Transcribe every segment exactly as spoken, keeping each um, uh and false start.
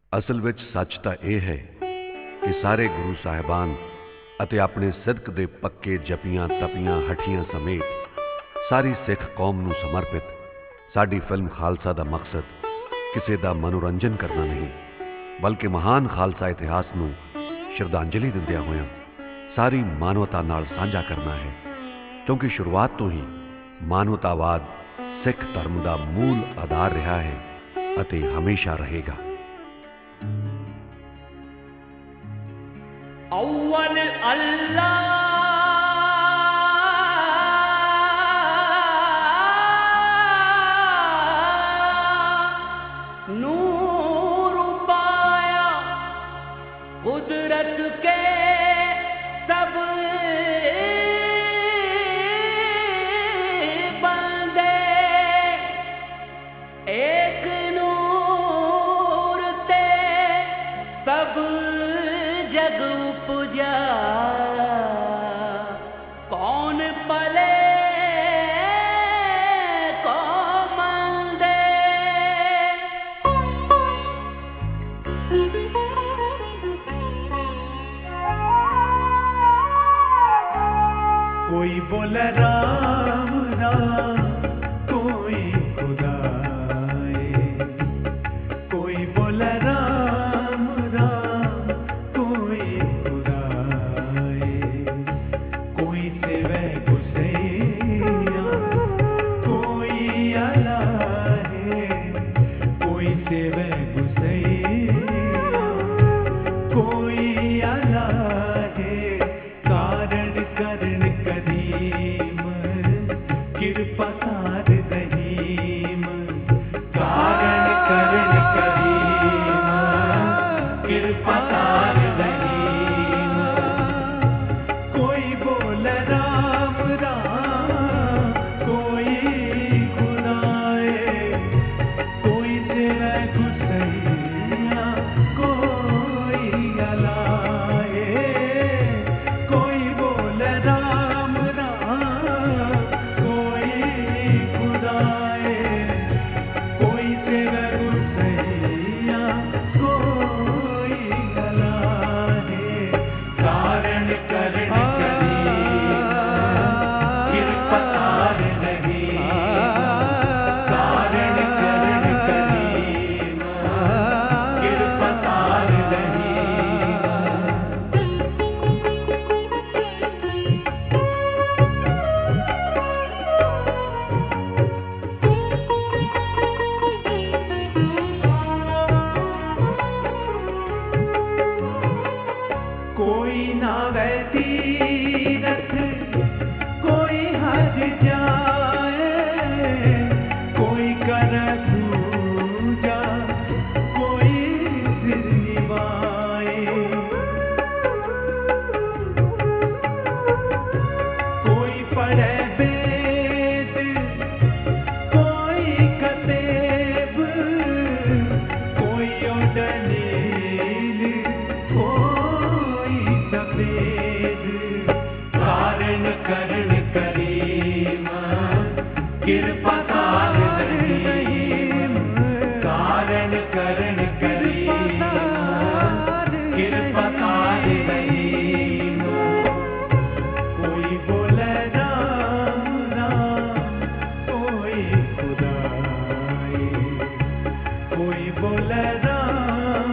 असल विच सच तां यह है कि सारे गुरु साहिबान अते अपने सिदक दे पक्के जपियां तपियां हठियां समेत सारी सिख कौम नूं समर्पित साडी फिल्म खालसा दा मकसद किसी दा मनोरंजन करना नहीं, बल्कि महान खालसा इतिहास नूं श्रद्धांजलि दिंदिया होया सारी मानवता नाल साझा करना है, क्योंकि शुरुआत तो ही मानवतावाद सिख धर्म का मूल आधार रहा है अते हमेशा रहेगा। अव्वल अल्लाह नूर पाया कुदरत के सब बंदे, एक नूर ते सब जग उपजा, कौन पले को मंदे। कोई बोले राम राम कोई खुदाए, कोई बोले राम राम कोई खुदाए, कोई सेवे गुसैया कोई अल्लाह है, कोई सेवे गुसैया कोई अल्लाह है। कारण करण करीम कृपा सार रहीम, कारण करण करीम कृपा सार रहीम। कोई बोल राम राम कोई खुदाए, कोई तेरा गुसैया कोई अल्लाह है, कोई बोल राम राम कोई खुदाए, कोई तेरा गुसैया कोई अल्लाह है। कारण करण करीम कृपा सार रहीम, कारण करण करीम कृपा सार रहीम। कोई नावे तीरथ कोई हज जाए, कोई कर पूजा कोई सिर निभाए, कोई पढ़े वेद कोई कतेब, कोई ओडनील कोई सफेद। कारण करण करीम कृपा सार रहीम, कारण करण करीम कृपा सार रहीम। कोई बोले राम राम कोई खुदाए, कोई बोले राम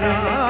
राम